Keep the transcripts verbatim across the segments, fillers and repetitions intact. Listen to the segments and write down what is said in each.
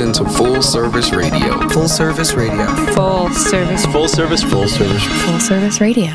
in to Full Service Radio. Full Service Radio. Full Service. Full Service. Full Service. Full Service Radio.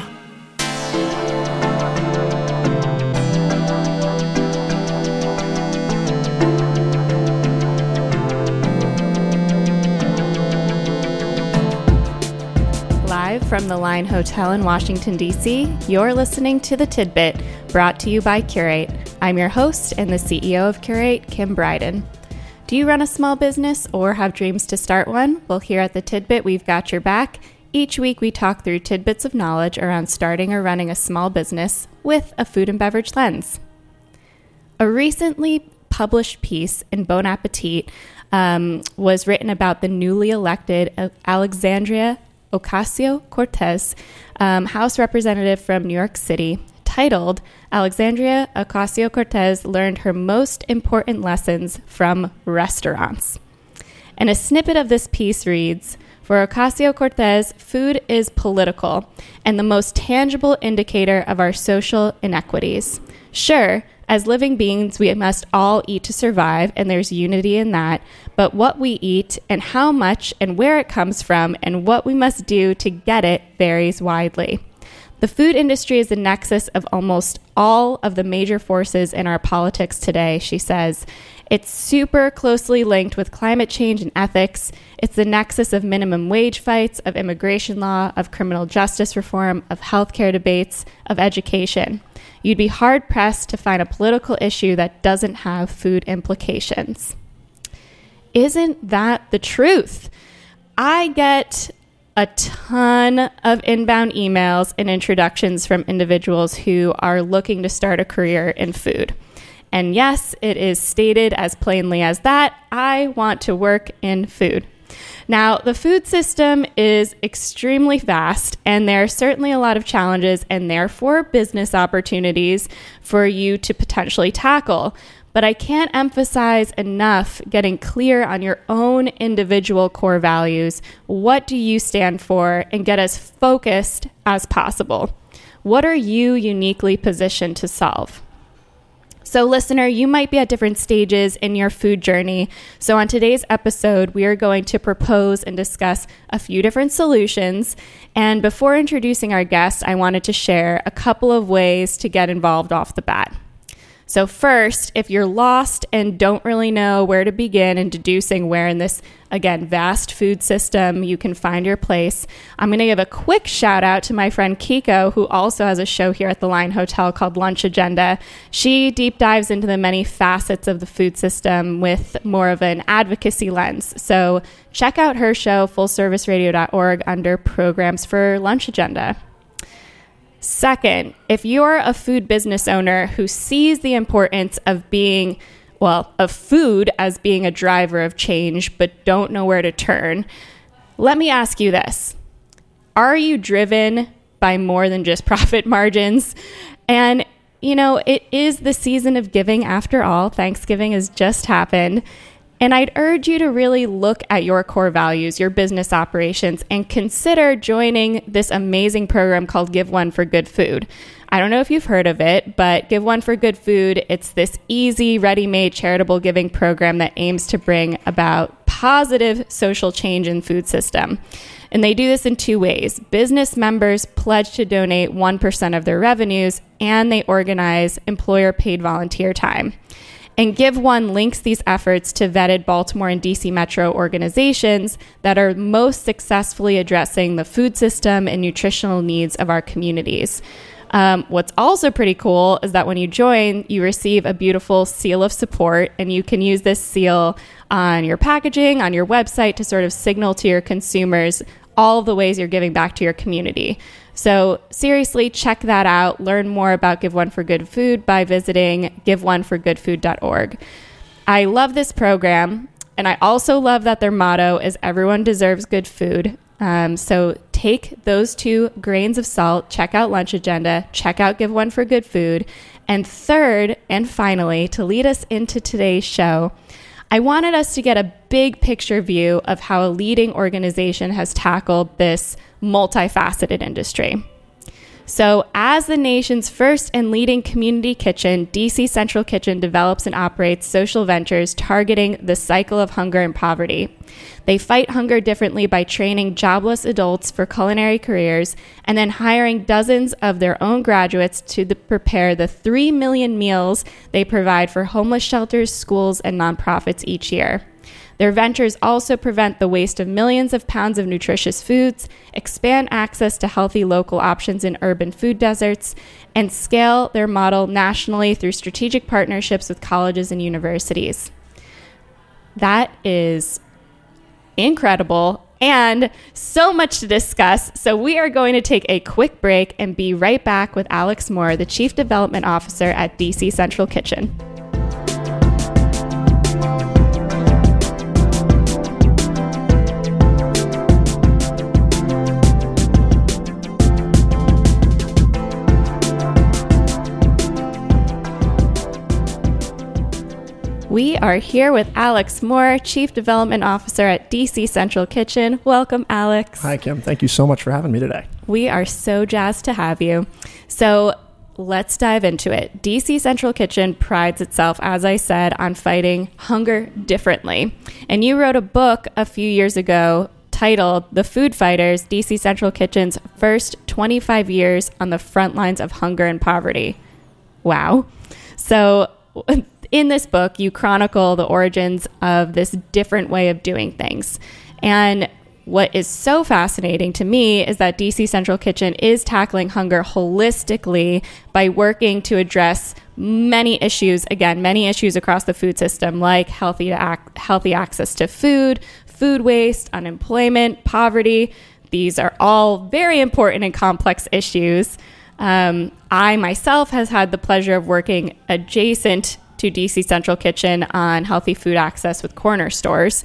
Live from the Line Hotel in Washington, D C, you're listening to The Tidbit, brought to you by Curate. I'm your host and the C E O of Curate, Kim Bryden. Do you run a small business or have dreams to start one? Well, here at The Tidbit, we've got your back. Each week, we talk through tidbits of knowledge around starting or running a small business with a food and beverage lens. A recently published piece in Bon Appetit um, was written about the newly elected Alexandria Ocasio-Cortez, um, House Representative from New York City, titled Alexandria Ocasio-Cortez Learned Her Most Important Lessons from Restaurants. And a snippet of this piece reads, for Ocasio-Cortez, food is political and the most tangible indicator of our social inequities. Sure, as living beings, we must all eat to survive, and there's unity in that. But what we eat and how much and where it comes from and what we must do to get it varies widely. The food industry is the nexus of almost all of the major forces in our politics today, she says. It's super closely linked with climate change and ethics. It's the nexus of minimum wage fights, of immigration law, of criminal justice reform, of healthcare debates, of education. You'd be hard-pressed to find a political issue that doesn't have food implications. Isn't that the truth? I get a ton of inbound emails and introductions from individuals who are looking to start a career in food. And yes, it is stated as plainly as that. I want to work in food. Now, the food system is extremely vast, and there are certainly a lot of challenges and therefore business opportunities for you to potentially tackle. But I can't emphasize enough getting clear on your own individual core values. What do you stand for? And get as focused as possible. What are you uniquely positioned to solve? So listener, you might be at different stages in your food journey. So on today's episode, we are going to propose and discuss a few different solutions. And before introducing our guest, I wanted to share a couple of ways to get involved off the bat. So first, if you're lost and don't really know where to begin in deducing where in this, again, vast food system you can find your place, I'm going to give a quick shout out to my friend Kiko, who also has a show here at the Line Hotel called Lunch Agenda. She deep dives into the many facets of the food system with more of an advocacy lens. So check out her show, full service radio dot org, under programs for Lunch Agenda. Second, if you're a food business owner who sees the importance of being, well, of food as being a driver of change, but don't know where to turn, let me ask you this. Are you driven by more than just profit margins? And, you know, it is the season of giving after all. Thanksgiving has just happened. And I'd urge you to really look at your core values, your business operations, and consider joining this amazing program called Give One for Good Food. I don't know if you've heard of it, but Give One for Good Food, it's this easy, ready-made charitable giving program that aims to bring about positive social change in the food system. And they do this in two ways. Business members pledge to donate one percent of their revenues, and they organize employer-paid volunteer time. And Give One links these efforts to vetted Baltimore and D C metro organizations that are most successfully addressing the food system and nutritional needs of our communities. Um, what's also pretty cool is that when you join, you receive a beautiful seal of support, and you can use this seal on your packaging, on your website, to sort of signal to your consumers all of the ways you're giving back to your community. So seriously, check that out. Learn more about Give One for Good Food by visiting give one for good food dot org. I love this program, and I also love that their motto is everyone deserves good food. Um, so take those two grains of salt, check out Lunch Agenda, check out Give One for Good Food. And third, and finally, to lead us into today's show, I wanted us to get a big picture view of how a leading organization has tackled this multifaceted industry. So as the nation's first and leading community kitchen, D C Central Kitchen develops and operates social ventures targeting the cycle of hunger and poverty. They fight hunger differently by training jobless adults for culinary careers and then hiring dozens of their own graduates to the, prepare the three million meals they provide for homeless shelters, schools, and nonprofits each year. Their ventures also prevent the waste of millions of pounds of nutritious foods, expand access to healthy local options in urban food deserts, and scale their model nationally through strategic partnerships with colleges and universities. That is incredible and so much to discuss. So we are going to take a quick break and be right back with Alex Moore, the Chief Development Officer at D C Central Kitchen. We are here with Alex Moore, Chief Development Officer at D C Central Kitchen. Welcome, Alex. Hi, Kim. Thank you so much for having me today. We are so jazzed to have you. So let's dive into it. D C Central Kitchen prides itself, as I said, on fighting hunger differently. And you wrote a book a few years ago titled The Food Fighters, D C Central Kitchen's First twenty-five Years on the Front Lines of Hunger and Poverty. Wow. So in this book, you chronicle the origins of this different way of doing things. And what is so fascinating to me is that D C Central Kitchen is tackling hunger holistically by working to address many issues, again, many issues across the food system, like healthy, ac- healthy access to food, food waste, unemployment, poverty. These are all very important and complex issues. Um, I myself has had the pleasure of working adjacent to D C Central Kitchen on healthy food access with corner stores.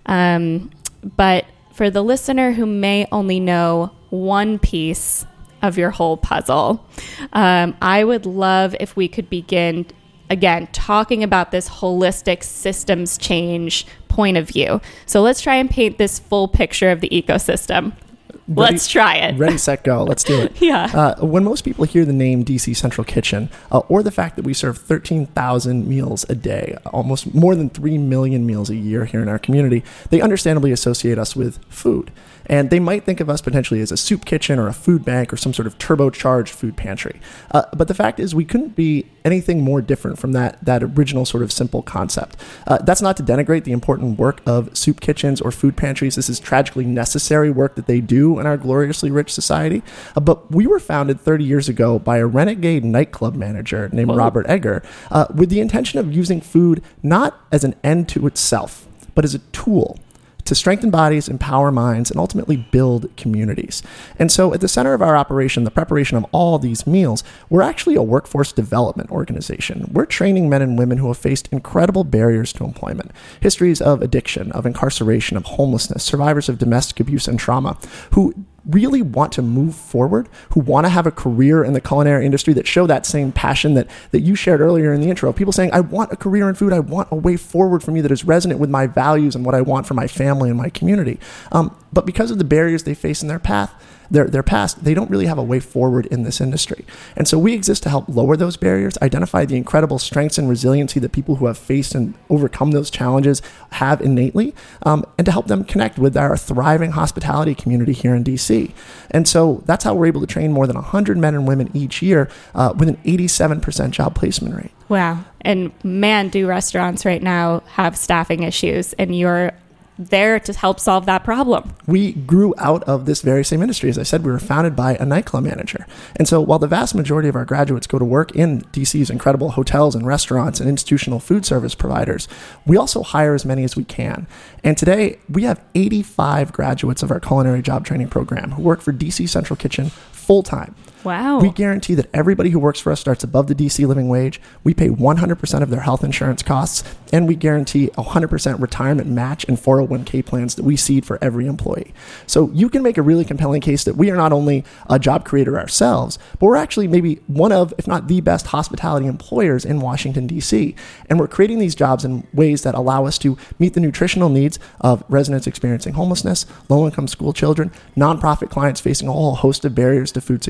Um, but for the listener who may only know one piece of your whole puzzle, um, I would love if we could begin, again, talking about this holistic systems change point of view. So let's try and paint this full picture of the ecosystem. Ready, Let's try it. Ready, set, go. Let's do it. Yeah. Uh, when most people hear the name D C Central Kitchen, uh, or the fact that we serve thirteen thousand meals a day, almost more than three million meals a year here in our community, they understandably associate us with food. And they might think of us potentially as a soup kitchen or a food bank or some sort of turbocharged food pantry. Uh, but the fact is we couldn't be anything more different from that, that original sort of simple concept. Uh, that's not to denigrate the important work of soup kitchens or food pantries. This is tragically necessary work that they do in our gloriously rich society. Uh, but we were founded thirty years ago by a renegade nightclub manager named Whoa. Robert Egger uh, with the intention of using food not as an end to itself, but as a tool to strengthen bodies, empower minds, and ultimately build communities. And so at the center of our operation, the preparation of all these meals, we're actually a workforce development organization. We're training men and women who have faced incredible barriers to employment, histories of addiction, of incarceration, of homelessness, survivors of domestic abuse and trauma, who really want to move forward, who want to have a career in the culinary industry that show that same passion that, that you shared earlier in the intro. People saying, I want a career in food. I want a way forward for me that is resonant with my values and what I want for my family and my community. Um, but because of the barriers they face in their path, their, their past, they don't really have a way forward in this industry. And so we exist to help lower those barriers, identify the incredible strengths and resiliency that people who have faced and overcome those challenges have innately, um, and to help them connect with our thriving hospitality community here in D C. And so that's how we're able to train more than one hundred men and women each year uh, with an eighty-seven percent job placement rate. Wow. And man, do restaurants right now have staffing issues, and you're there to help solve that problem. We grew out of this very same industry. As I said, we were founded by a nightclub manager. And so while the vast majority of our graduates go to work in D C's incredible hotels and restaurants and institutional food service providers, we also hire as many as we can. And today we have eighty-five graduates of our culinary job training program who work for D C Central Kitchen full-time. Wow. We guarantee that everybody who works for us starts above the D C living wage. We pay one hundred percent of their health insurance costs, and we guarantee a one hundred percent retirement match and four oh one k plans that we seed for every employee. So you can make a really compelling case that we are not only a job creator ourselves, but we're actually maybe one of, if not the best hospitality employers in Washington, D C. And we're creating these jobs in ways that allow us to meet the nutritional needs of residents experiencing homelessness, low-income school children, nonprofit clients facing a whole host of barriers to food security,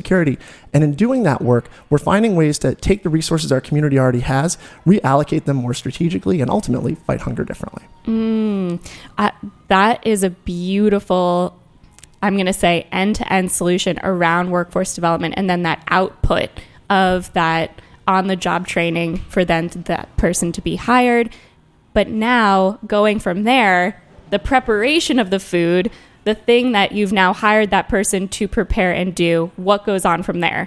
And in doing that work, we're finding ways to take the resources our community already has, reallocate them more strategically, and ultimately fight hunger differently. Mm, uh, that is a beautiful, I'm going to say, end-to-end solution around workforce development, and then that output of that on-the-job training for then that person to be hired. But now going from there, the preparation of the food, the thing that you've now hired that person to prepare and do, what goes on from there?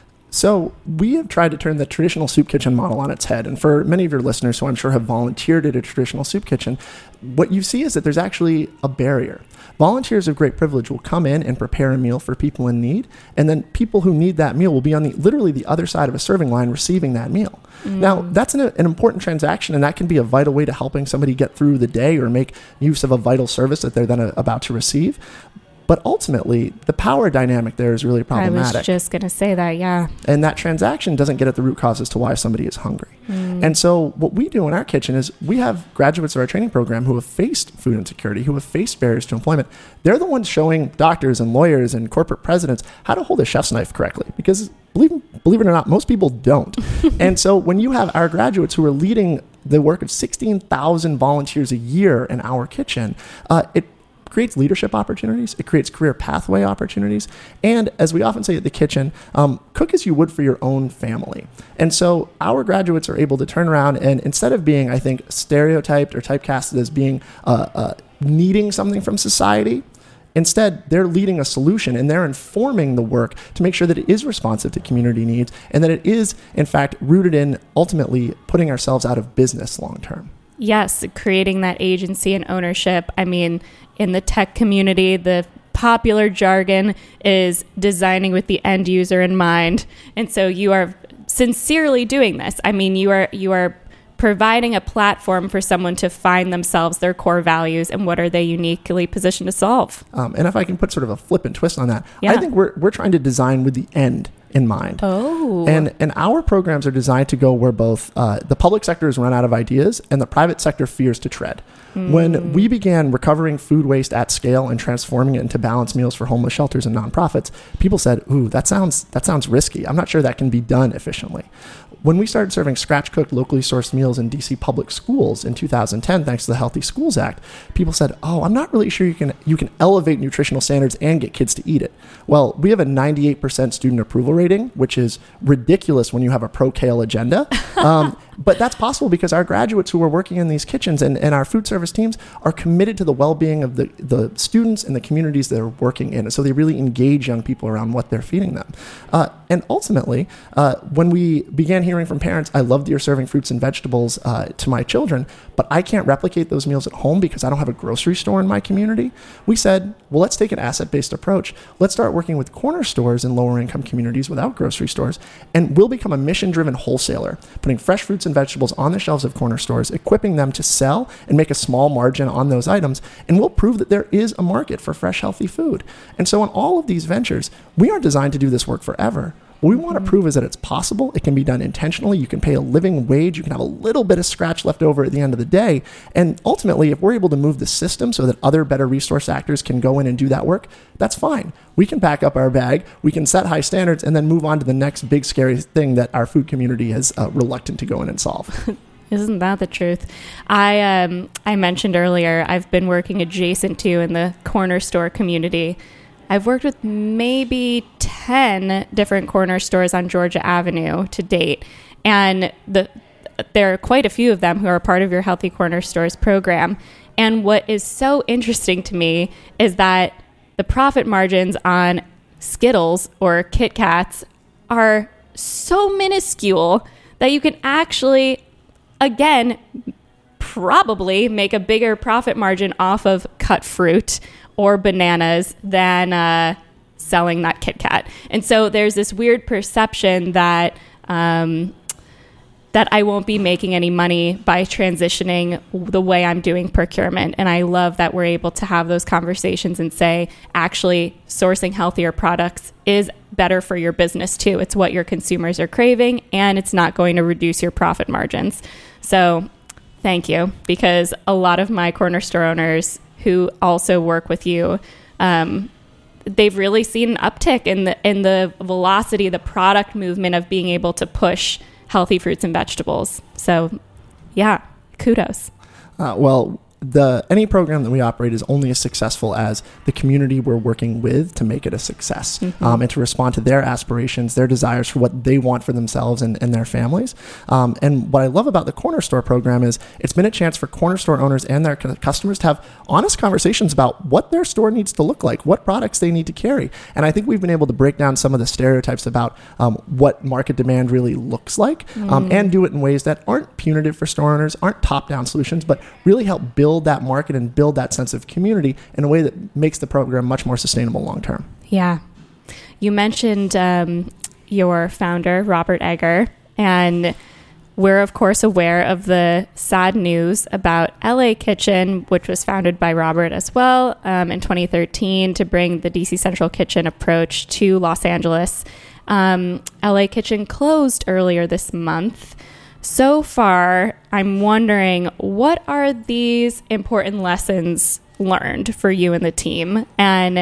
So we have tried to turn the traditional soup kitchen model on its head. And for many of your listeners who I'm sure have volunteered at a traditional soup kitchen, what you see is that there's actually a barrier. Volunteers of great privilege will come in and prepare a meal for people in need, and then people who need that meal will be on the literally the other side of a serving line receiving that meal. Mm. Now, that's an, an important transaction, and that can be a vital way to helping somebody get through the day or make use of a vital service that they're then a, about to receive. But ultimately, the power dynamic there is really problematic. I was just going to say that, yeah. And that transaction doesn't get at the root cause as to why somebody is hungry. Mm. And so what we do in our kitchen is we have graduates of our training program who have faced food insecurity, who have faced barriers to employment. They're the ones showing doctors and lawyers and corporate presidents how to hold a chef's knife correctly. Because believe, believe it or not, most people don't. And so when you have our graduates who are leading the work of sixteen thousand volunteers a year in our kitchen, uh, it creates leadership opportunities, it creates career pathway opportunities, and as we often say at the kitchen, um, cook as you would for your own family. And so our graduates are able to turn around and instead of being, I think, stereotyped or typecasted as being uh, uh, needing something from society, instead they're leading a solution and they're informing the work to make sure that it is responsive to community needs and that it is, in fact, rooted in ultimately putting ourselves out of business long term. Yes, creating that agency and ownership. I mean, in the tech community, the popular jargon is designing with the end user in mind. And so you are sincerely doing this. I mean, you are you are providing a platform for someone to find themselves, their core values, and what are they uniquely positioned to solve. Um, and if I can put sort of a flippant twist on that, yeah. I think we're we're trying to design with the end in mind. Oh. And and our programs are designed to go where both uh, the public sector has run out of ideas and the private sector fears to tread. Mm. When we began recovering food waste at scale and transforming it into balanced meals for homeless shelters and nonprofits, people said, ooh, that sounds that sounds risky. I'm not sure that can be done efficiently. When we started serving scratch-cooked, locally sourced meals in D C public schools in two thousand ten, thanks to the Healthy Schools Act, people said, oh, I'm not really sure you can you can elevate nutritional standards and get kids to eat it. Well, we have a ninety-eight percent student approval rating, which is ridiculous when you have a pro-kale agenda. Um, but that's possible because our graduates who are working in these kitchens and, and our food service teams are committed to the well-being of the, the students and the communities they're working in. And so they really engage young people around what they're feeding them. Uh, and ultimately, uh, when we began hearing from parents, I love that you're serving fruits and vegetables uh, to my children, but I can't replicate those meals at home because I don't have a grocery store in my community. We said, well, let's take an asset-based approach. Let's start working with corner stores in lower income communities without grocery stores, and we'll become a mission-driven wholesaler, putting fresh fruits and vegetables on the shelves of corner stores, equipping them to sell and make a small margin on those items, and we'll prove that there is a market for fresh, healthy food. And so in all of these ventures, we aren't designed to do this work forever. What we want to prove is that it's possible. It can be done intentionally. You can pay a living wage. You can have a little bit of scratch left over at the end of the day. And ultimately, if we're able to move the system so that other better resource actors can go in and do that work, that's fine. We can pack up our bag. We can set high standards and then move on to the next big scary thing that our food community is uh, reluctant to go in and solve. Isn't that the truth? I um, I mentioned earlier, I've been working adjacent to in the corner store community. I've worked with maybe ten different corner stores on Georgia Avenue to date. And the there are quite a few of them who are part of your Healthy Corner Stores program. And what is so interesting to me is that the profit margins on Skittles or Kit Kats are so minuscule that you can actually, again, probably make a bigger profit margin off of cut fruit or bananas than uh, selling that Kit Kat. And so there's this weird perception that um, that I won't be making any money by transitioning the way I'm doing procurement. And I love that we're able to have those conversations and say, actually, sourcing healthier products is better for your business too. It's what your consumers are craving, and it's not going to reduce your profit margins. So thank you, because a lot of my corner store owners who also work with you, um, they've really seen an uptick in the in the velocity, the product movement of being able to push healthy fruits and vegetables. So, yeah, kudos. Uh, well, the any program that we operate is only as successful as the community we're working with to make it a success, mm-hmm. um, and to respond to their aspirations, their desires for what they want for themselves and, and their families. Um, and what I love about the Corner Store program is it's been a chance for corner store owners and their customers to have honest conversations about what their store needs to look like, what products they need to carry. And I think we've been able to break down some of the stereotypes about um, what market demand really looks like, mm. um, and do it in ways that aren't punitive for store owners, aren't top-down solutions, but really help build build that market and build that sense of community in a way that makes the program much more sustainable long term. Yeah. You mentioned um, your founder, Robert Egger, and we're, of course, aware of the sad news about L A Kitchen, which was founded by Robert as well um, in twenty thirteen to bring the D C Central Kitchen approach to Los Angeles. Um, L A Kitchen closed earlier this month. So far, I'm wondering, what are these important lessons learned for you and the team? And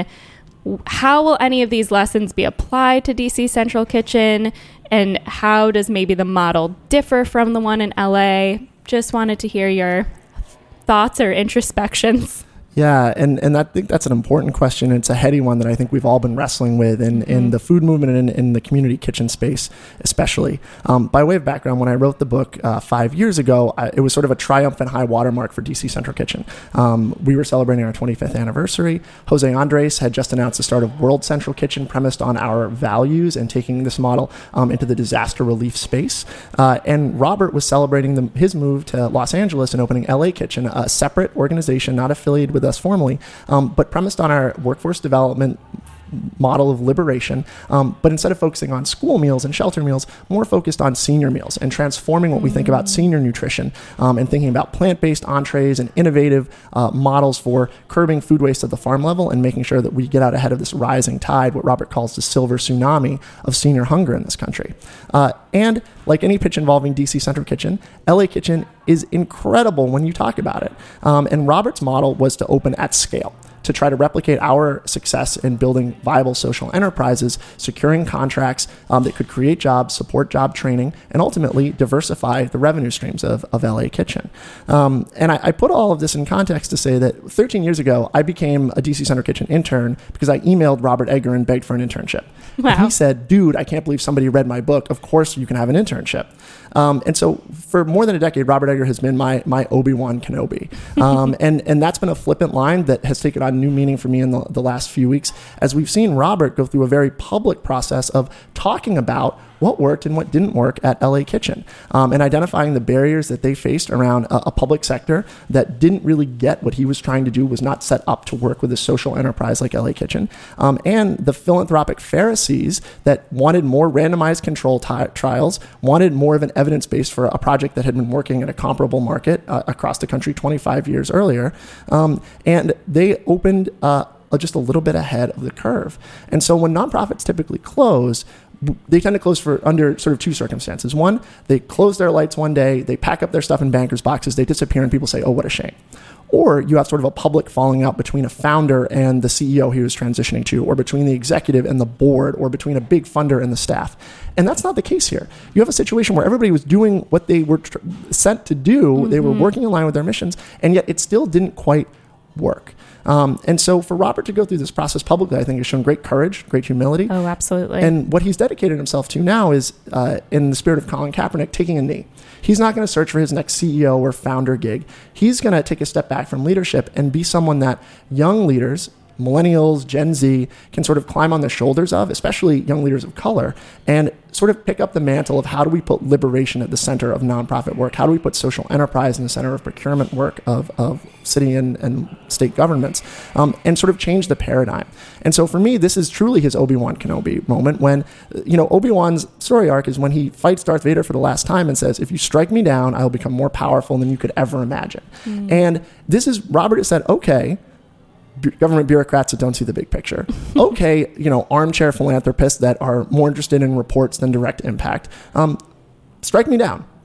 how will any of these lessons be applied to D C Central Kitchen? And how does maybe the model differ from the one in L A? Just wanted to hear your thoughts or introspections. Yeah, and, and I think that's an important question. It's a heady one that I think we've all been wrestling with in, mm-hmm. in the food movement and in, in the community kitchen space, especially. Um, by way of background, when I wrote the book uh, five years ago, I, it was sort of a triumphant high watermark for D C Central Kitchen. Um, we were celebrating our twenty-fifth anniversary. Jose Andres had just announced the start of World Central Kitchen, premised on our values and taking this model um, into the disaster relief space. Uh, and Robert was celebrating the, his move to Los Angeles and opening L A Kitchen, a separate organization not affiliated with us formally, um, but premised on our workforce development model of liberation, um, but instead of focusing on school meals and shelter meals, more focused on senior meals and transforming what we think about senior nutrition, um, and thinking about plant-based entrees and innovative uh, models for curbing food waste at the farm level and making sure that we get out ahead of this rising tide, what Robert calls the silver tsunami of senior hunger in this country. Uh, and like any pitch involving D C Central Kitchen, L A Kitchen is incredible when you talk about it. Um, and Robert's model was to open at scale, to try to replicate our success in building viable social enterprises, securing contracts um, that could create jobs, support job training, and ultimately diversify the revenue streams of, of L A Kitchen. Um, and I, I put all of this in context to say that thirteen years ago, I became a D C Central Kitchen intern because I emailed Robert Egger and begged for an internship. Wow. And he said, dude, I can't believe somebody read my book. Of course you can have an internship. Um, and so for more than a decade, Robert Egger has been my my Obi-Wan Kenobi. Um, and, and that's been a flippant line that has taken on new meaning for me in the, the last few weeks, as we've seen Robert go through a very public process of talking about what worked and what didn't work at L A Kitchen, um, and identifying the barriers that they faced around a, a public sector that didn't really get what he was trying to do, was not set up to work with a social enterprise like L A Kitchen, um, and the philanthropic Pharisees that wanted more randomized control t- trials, wanted more of an evidence base for a project that had been working at a comparable market uh, across the country twenty-five years earlier, um, and they opened uh, just a little bit ahead of the curve. And so when nonprofits typically close, they tend to close for under sort of two circumstances. One, they close their lights one day, they pack up their stuff in bankers' boxes, they disappear, and people say, oh, what a shame. Or you have sort of a public falling out between a founder and the C E O he was transitioning to, or between the executive and the board, or between a big funder and the staff. And that's not the case here. You have a situation where everybody was doing what they were tr- sent to do, mm-hmm. they were working in line with their missions, and yet it still didn't quite work. Um, and so for Robert to go through this process publicly, I think has shown great courage, great humility. Oh, absolutely. And what he's dedicated himself to now is, uh, in the spirit of Colin Kaepernick, taking a knee. He's not going to search for his next C E O or founder gig. He's going to take a step back from leadership and be someone that young leaders, millennials, Gen Z, can sort of climb on the shoulders of, especially young leaders of color, and sort of pick up the mantle of how do we put liberation at the center of nonprofit work? How do we put social enterprise in the center of procurement work of, of city and, and state governments, um, and sort of change the paradigm? And so for me, this is truly his Obi-Wan Kenobi moment when, you know, Obi-Wan's story arc is when he fights Darth Vader for the last time and says, if you strike me down, I will become more powerful than you could ever imagine. Mm. And this is, Robert has said, okay, government bureaucrats that don't see the big picture. Okay, you know, armchair philanthropists that are more interested in reports than direct impact. Um, strike me down.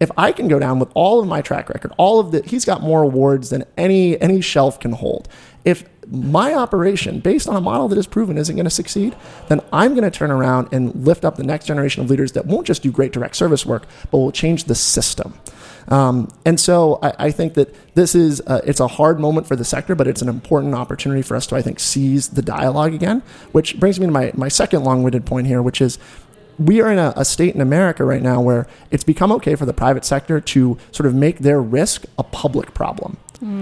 if I can go down with all of my track record, all of the, he's got more awards than any any shelf can hold. If my operation, based on a model that is proven, isn't going to succeed, then I'm going to turn around and lift up the next generation of leaders that won't just do great direct service work, but will change the system. Um, and so I, I think that this is, uh, it's a hard moment for the sector, but it's an important opportunity for us to, I think, seize the dialogue again, which brings me to my, my second long-winded point here, which is we are in a, a state in America right now where it's become okay for the private sector to sort of make their risk a public problem.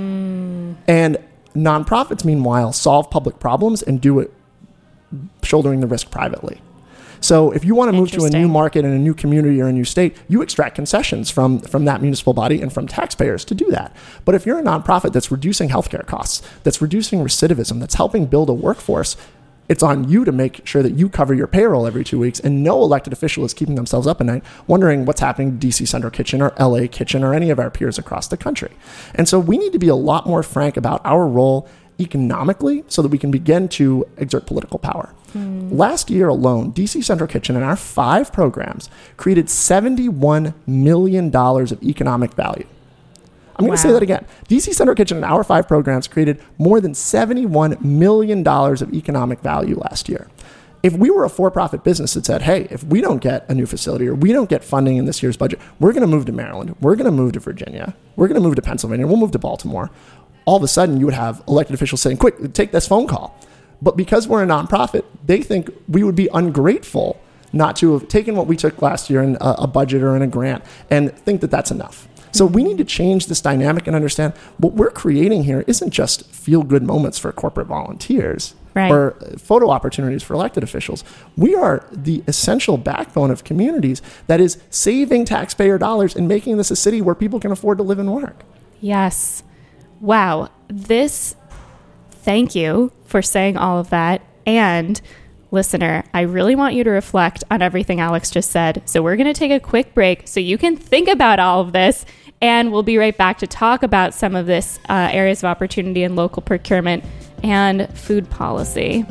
Mm. And nonprofits, meanwhile, solve public problems and do it shouldering the risk privately. So if you want to move to a new market in a new community or a new state, you extract concessions from, from that municipal body and from taxpayers to do that. But if you're a nonprofit that's reducing healthcare costs, that's reducing recidivism, that's helping build a workforce, it's on you to make sure that you cover your payroll every two weeks, and no elected official is keeping themselves up at night wondering what's happening to D C Central Kitchen or L A Kitchen or any of our peers across the country. And so we need to be a lot more frank about our role economically so that we can begin to exert political power. Mm. Last year alone, D C Central Kitchen and our five programs created seventy-one million dollars of economic value. I'm going to wow. say that again. D C Central Kitchen and our five programs created more than seventy-one million dollars of economic value last year. If we were a for-profit business that said, hey, if we don't get a new facility or we don't get funding in this year's budget, we're going to move to Maryland, we're going to move to Virginia, we're going to move to Pennsylvania, we'll move to Baltimore, all of a sudden you would have elected officials saying, quick, take this phone call. But because we're a nonprofit, they think we would be ungrateful not to have taken what we took last year in a, a budget or in a grant and think that that's enough. So we need to change this dynamic and understand what we're creating here isn't just feel-good moments for corporate volunteers right. or photo opportunities for elected officials. We are the essential backbone of communities that is saving taxpayer dollars and making this a city where people can afford to live and work. Yes. Wow. This, thank you for saying all of that. And listener, I really want you to reflect on everything Alex just said. So we're going to take a quick break so you can think about all of this. And we'll be right back to talk about some of this uh, areas of opportunity in local procurement and food policy.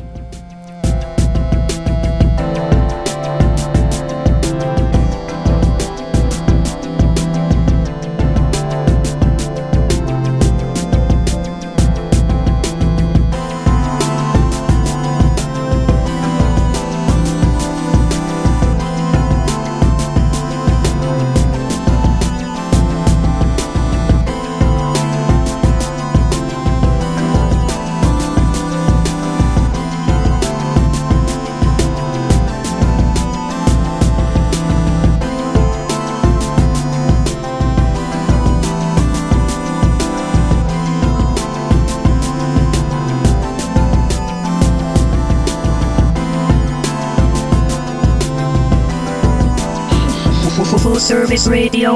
Service Radio.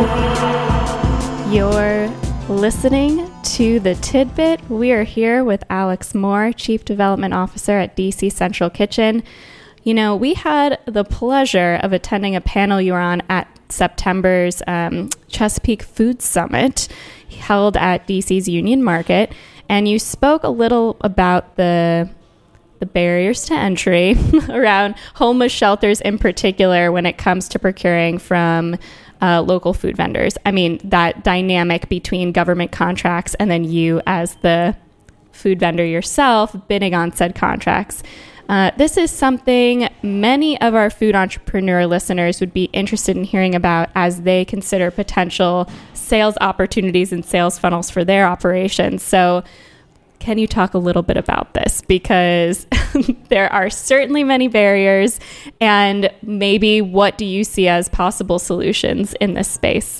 You're listening to The Tidbit. We are here with Alex Moore, Chief Development Officer at D C Central Kitchen. You know, we had the pleasure of attending a panel you were on at September's um, Chesapeake Food Summit held at D C's Union Market, and you spoke a little about the the barriers to entry around homeless shelters in particular when it comes to procuring from uh, local food vendors. I mean, that dynamic between government contracts and then you as the food vendor yourself bidding on said contracts. Uh, this is something many of our food entrepreneur listeners would be interested in hearing about as they consider potential sales opportunities and sales funnels for their operations. So can you talk a little bit about this? Because there are certainly many barriers, and maybe what do you see as possible solutions in this space?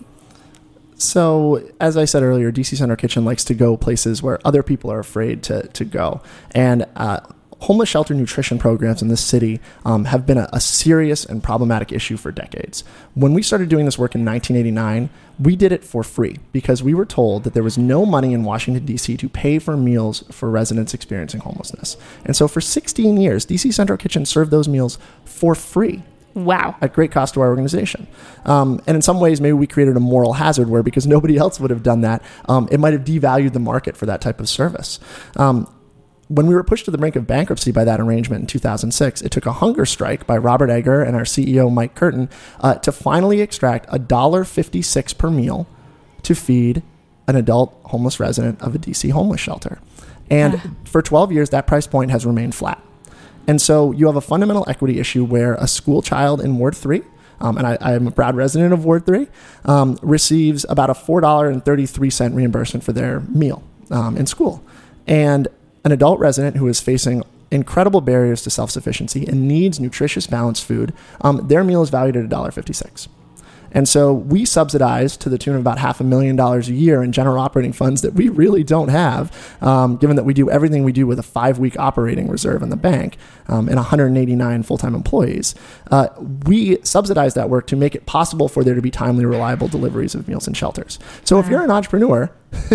So, as I said earlier, D C Central Kitchen likes to go places where other people are afraid to, to go. And uh, homeless shelter nutrition programs in this city um, have been a, a serious and problematic issue for decades. When we started doing this work in nineteen eighty-nine, we did it for free because we were told that there was no money in Washington, D C to pay for meals for residents experiencing homelessness. And so for sixteen years, D C Central Kitchen served those meals for free. Wow. At great cost to our organization. Um, and in some ways, maybe we created a moral hazard where because nobody else would have done that, um, it might have devalued the market for that type of service. Um, when we were pushed to the brink of bankruptcy by that arrangement in two thousand six, it took a hunger strike by Robert Egger and our C E O, Mike Curtin, uh, to finally extract one dollar fifty-six per meal to feed an adult homeless resident of a D C homeless shelter. And yeah. for twelve years, that price point has remained flat. And so you have a fundamental equity issue where a school child in Ward three, um, and I, I am a proud resident of Ward three, um, receives about a four dollars and thirty-three cents reimbursement for their meal um, in school. And an adult resident who is facing incredible barriers to self-sufficiency and needs nutritious, balanced food, um, their meal is valued at one dollar fifty-six. And so we subsidize to the tune of about half a million dollars a year in general operating funds that we really don't have, um, given that we do everything we do with a five-week operating reserve in the bank um, and one hundred eighty-nine full-time employees. Uh, we subsidize that work to make it possible for there to be timely, reliable deliveries of meals and shelters. So wow. if you're an entrepreneur,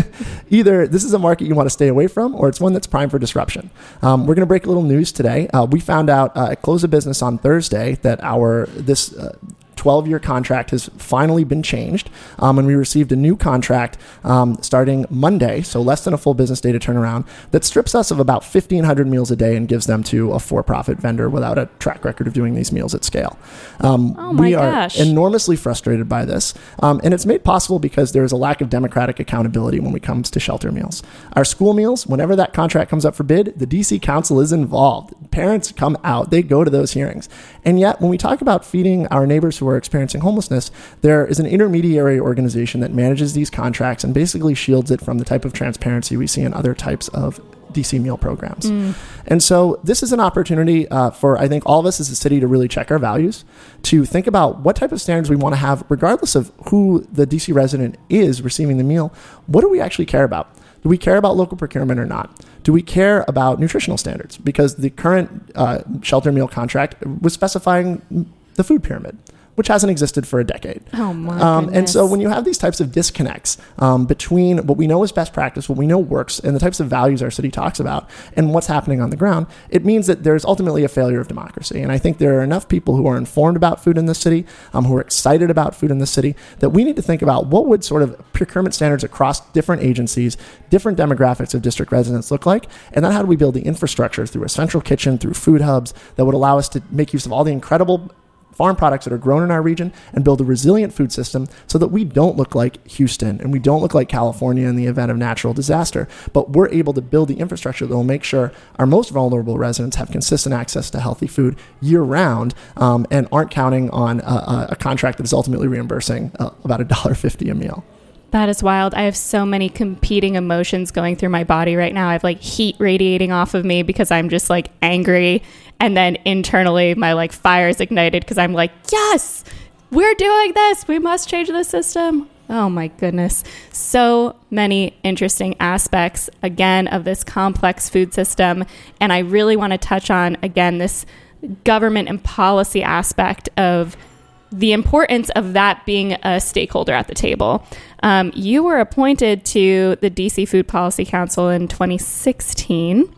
either this is a market you want to stay away from, or it's one that's primed for disruption. Um, we're going to break a little news today. Uh, we found out uh, at close of business on Thursday that our this uh, twelve-year contract has finally been changed, um, and we received a new contract um, starting Monday, so less than a full business day to turn around, that strips us of about fifteen hundred meals a day and gives them to a for-profit vendor without a track record of doing these meals at scale. Um, oh my we gosh. are enormously frustrated by this, um, and it's made possible because there is a lack of democratic accountability when it comes to shelter meals. Our school meals, whenever that contract comes up for bid, the D C Council is involved. Parents come out, they go to those hearings. And yet, when we talk about feeding our neighbors who are experiencing homelessness, there is an intermediary organization that manages these contracts and basically shields it from the type of transparency we see in other types of D C meal programs. Mm. And so this is an opportunity uh, for, I think, all of us as a city to really check our values, to think about what type of standards we want to have, regardless of who the D C resident is receiving the meal. What do we actually care about? Do we care about local procurement or not? Do we care about nutritional standards? Because the current uh, shelter meal contract was specifying the food pyramid, which hasn't existed for a decade. Oh my um, goodness. And so when you have these types of disconnects um, between what we know is best practice, what we know works, and the types of values our city talks about, and what's happening on the ground, it means that there's ultimately a failure of democracy. And I think there are enough people who are informed about food in this city, um, who are excited about food in this city, that we need to think about what would sort of procurement standards across different agencies, different demographics of district residents look like, and then how do we build the infrastructure through a central kitchen, through food hubs, that would allow us to make use of all the incredible farm products that are grown in our region and build a resilient food system so that we don't look like Houston and we don't look like California in the event of natural disaster, but we're able to build the infrastructure that will make sure our most vulnerable residents have consistent access to healthy food year round um, and aren't counting on a, a contract that is ultimately reimbursing uh, about one dollar fifty a meal. That is wild. I have so many competing emotions going through my body right now. I have like heat radiating off of me because I'm just like angry. And then internally my like fire is ignited because I'm like, yes, we're doing this. We must change the system. Oh my goodness. So many interesting aspects, again, of this complex food system. And I really want to touch on, again, this government and policy aspect of the importance of that being a stakeholder at the table. Um, you were appointed to the D C Food Policy Council in twenty sixteen,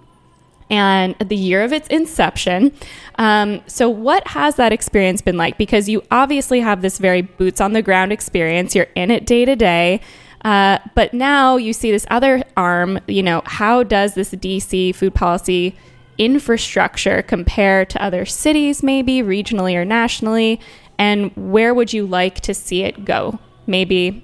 and the year of its inception. Um, so what has that experience been like? Because you obviously have this very boots on the ground experience. You're in it day to day. Uh, but now you see this other arm, you know, how does this D C food policy infrastructure compare to other cities, maybe regionally or nationally? And where would you like to see it go? Maybe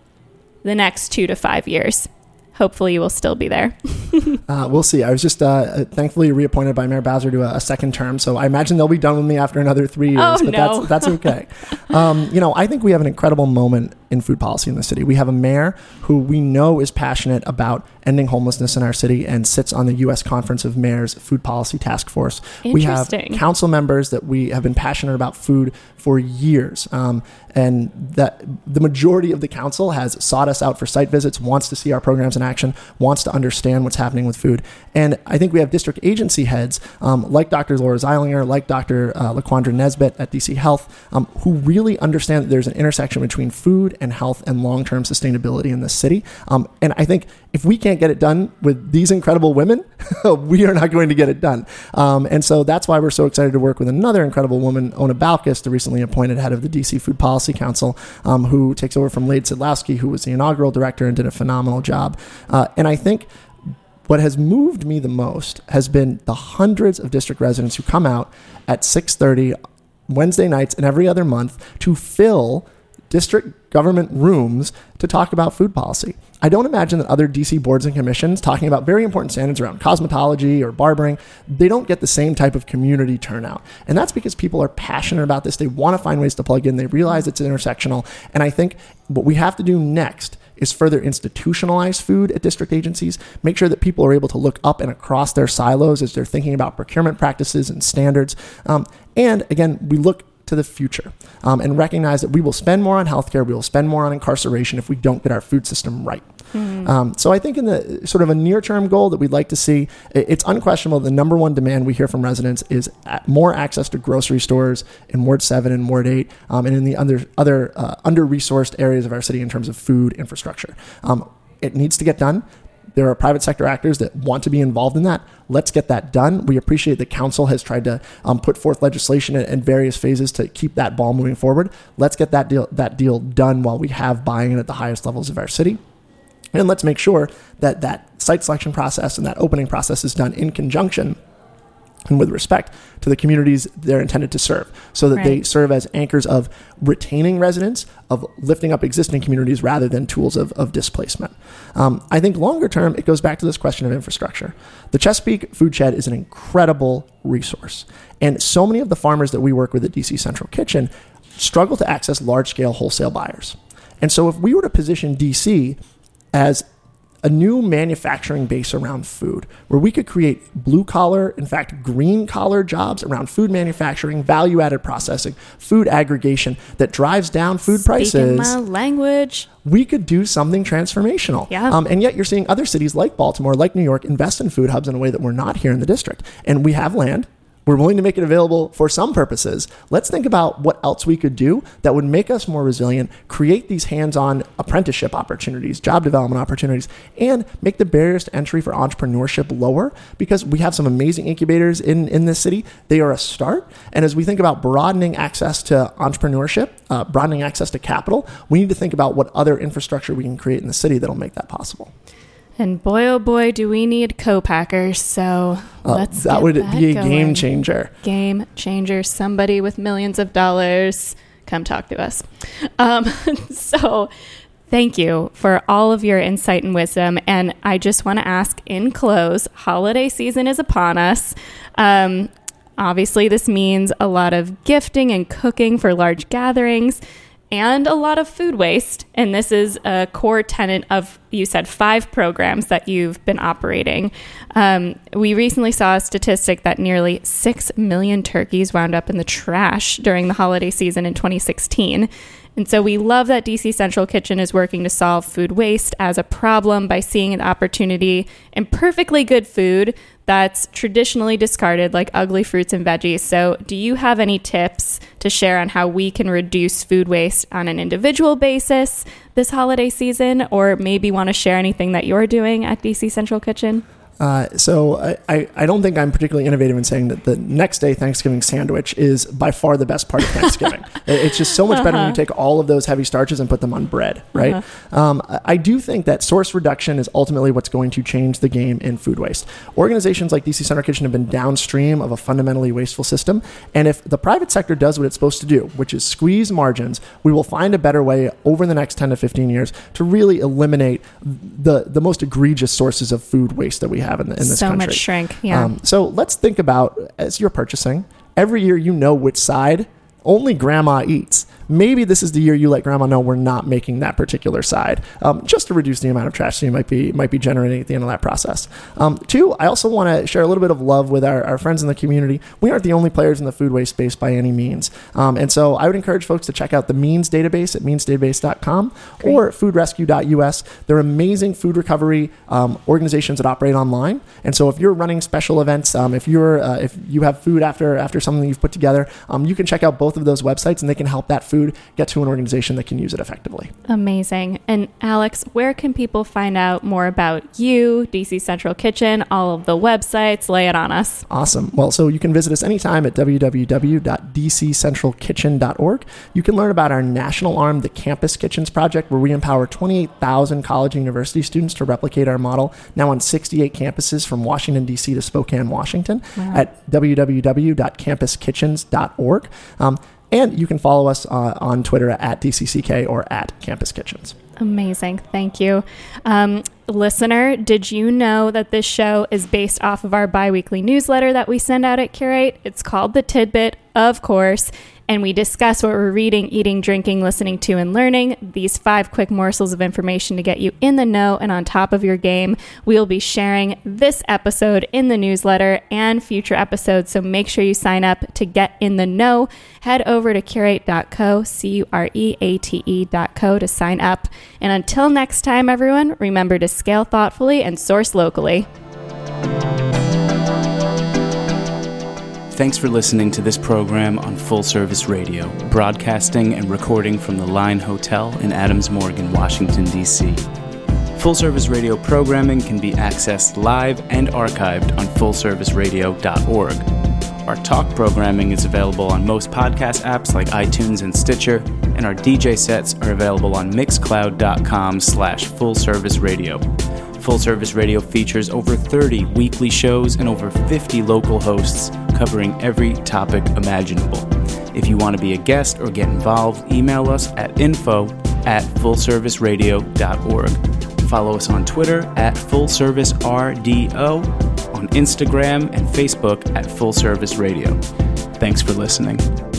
the next two to five years. Hopefully you will still be there. uh, we'll see. I was just uh, thankfully reappointed by Mayor Bowser to a, a second term, so I imagine they'll be done with me after another three years. Oh, but no. that's, that's okay. um, you know, I think we have an incredible moment in food policy in the city. We have a mayor who we know is passionate about ending homelessness in our city and sits on the U S Conference of Mayors Food Policy Task Force. We have council members that we have been passionate about food for years. Um, and that the majority of the council has sought us out for site visits, wants to see our programs in action, wants to understand what's happening with food. And I think we have district agency heads um, like Doctor Laura Zeilinger, like Doctor Uh, LaQuandra Nesbitt at D C Health, um, who really understand that there's an intersection between food and health and long-term sustainability in this city. Um, and I think if we can't get it done with these incredible women, we are not going to get it done. Um, and so that's why we're so excited to work with another incredible woman, Ona Balkis, the recently appointed head of the D C Food Policy Council, um, who takes over from Lade Sidlowski, who was the inaugural director and did a phenomenal job. Uh, and I think what has moved me the most has been the hundreds of district residents who come out at six thirty Wednesday nights and every other month to fill district government rooms to talk about food policy. I don't imagine that other D C boards and commissions talking about very important standards around cosmetology or barbering, they don't get the same type of community turnout. And that's because people are passionate about this. They want to find ways to plug in. They realize it's intersectional. And I think what we have to do next is further institutionalize food at district agencies, make sure that people are able to look up and across their silos as they're thinking about procurement practices and standards. Um, and again, we look to the future um, and recognize that we will spend more on healthcare, we will spend more on incarceration if we don't get our food system right. Mm-hmm. Um, so I think in the sort of a near-term goal that we'd like to see, it's unquestionable the number one demand we hear from residents is more access to grocery stores in Ward seven and Ward eight um, and in the other, other uh, under-resourced areas of our city in terms of food infrastructure. Um, it needs to get done. There are private sector actors that want to be involved in that. Let's get that done. We appreciate that council has tried to um, put forth legislation in, in various phases to keep that ball moving forward. Let's get that deal that deal done while we have buy-in at the highest levels of our city. And let's make sure that that site selection process and that opening process is done in conjunction and with respect to the communities they're intended to serve, so that right. they serve as anchors of retaining residents, of lifting up existing communities rather than tools of, of displacement. Um, I think longer term, it goes back to this question of infrastructure. The Chesapeake Food Shed is an incredible resource. And so many of the farmers that we work with at D C Central Kitchen struggle to access large-scale wholesale buyers. And so if we were to position D C as a new manufacturing base around food, where we could create blue-collar, in fact, green-collar jobs around food manufacturing, value-added processing, food aggregation that drives down food Speaking prices. my language. We could do something transformational. Yeah. Um, and yet you're seeing other cities like Baltimore, like New York, invest in food hubs in a way that we're not here in the district. And we have land. We're willing to make it available for some purposes. Let's think about what else we could do that would make us more resilient, create these hands-on apprenticeship opportunities, job development opportunities, and make the barriers to entry for entrepreneurship lower, because we have some amazing incubators in, in this city. They are a start. And as we think about broadening access to entrepreneurship, uh, broadening access to capital, we need to think about what other infrastructure we can create in the city that'll make that possible. And boy, oh boy, do we need co-packers. So uh, let's That get would that be a going. game changer. Game changer. Somebody with millions of dollars, come talk to us. Um, so thank you for all of your insight and wisdom. And I just want to ask in close, holiday season is upon us. Um, obviously, this means a lot of gifting and cooking for large gatherings, and a lot of food waste. And this is a core tenet of, you said, five programs that you've been operating. Um, we recently saw a statistic that nearly six million turkeys wound up in the trash during the holiday season in twenty sixteen. And so we love that D C Central Kitchen is working to solve food waste as a problem by seeing an opportunity in perfectly good food that's traditionally discarded, like ugly fruits and veggies. So do you have any tips to share on how we can reduce food waste on an individual basis this holiday season, or maybe want to share anything that you're doing at D C Central Kitchen? Uh, so I, I, I don't think I'm particularly innovative in saying that the next day Thanksgiving sandwich is by far the best part of Thanksgiving. It's just so much uh-huh. better when you take all of those heavy starches and put them on bread, right? Uh-huh. Um, I do think that source reduction is ultimately what's going to change the game in food waste. Organizations like D C Central Kitchen have been downstream of a fundamentally wasteful system. And if the private sector does what it's supposed to do, which is squeeze margins, we will find a better way over the next ten to fifteen years to really eliminate the, the most egregious sources of food waste that we have in, in this so country. So much shrink, yeah. Um, so let's think about, as you're purchasing, every year you know which side only grandma eats. Maybe this is the year you let grandma know we're not making that particular side, um, just to reduce the amount of trash you might be might be generating at the end of that process. Um, two, I also want to share a little bit of love with our, our friends in the community. We aren't the only players in the food waste space by any means. Um, and so I would encourage folks to check out the Means database at means database dot com Great. Or food rescue dot U S. They're amazing food recovery um, organizations that operate online. And so if you're running special events, um, if you're uh, if you have food after after something you've put together, um, you can check out both of those websites, and they can help that food food get to an organization that can use it effectively. Amazing. And Alex, where can people find out more about you, D C Central Kitchen, all of the websites? Lay it on us. Awesome. Well, so you can visit us anytime at w w w dot d c central kitchen dot org. You can learn about our national arm, the Campus Kitchens Project, where we empower twenty-eight thousand college and university students to replicate our model, now on sixty-eight campuses from Washington, D C to Spokane, Washington, wow. at w w w dot campus kitchens dot org. Um, and you can follow us uh, on Twitter at D C C K or at Campus Kitchens. Amazing. Thank you. Um, listener, did you know that this show is based off of our biweekly newsletter that we send out at Curate? It's called The Tidbit, of course, and we discuss what we're reading, eating, drinking, listening to, and learning. These five quick morsels of information to get you in the know and on top of your game. We'll be sharing this episode in the newsletter and future episodes, so make sure you sign up to get in the know. Head over to curate dot co, C U R E A T E dot co to sign up. And until next time, everyone, remember to scale thoughtfully and source locally. Thanks for listening to this program on Full Service Radio, broadcasting and recording from the Line Hotel in Adams Morgan, Washington, D C Full Service Radio programming can be accessed live and archived on full service radio dot org. Our talk programming is available on most podcast apps like iTunes and Stitcher, and our D J sets are available on mixcloud dot com slash full service radio. Full Service Radio features over thirty weekly shows and over fifty local hosts covering every topic imaginable. If you want to be a guest or get involved, email us at info at full service radio dot org. Follow us on Twitter at full service R D O, on Instagram and Facebook at Full Service Radio. Thanks for listening.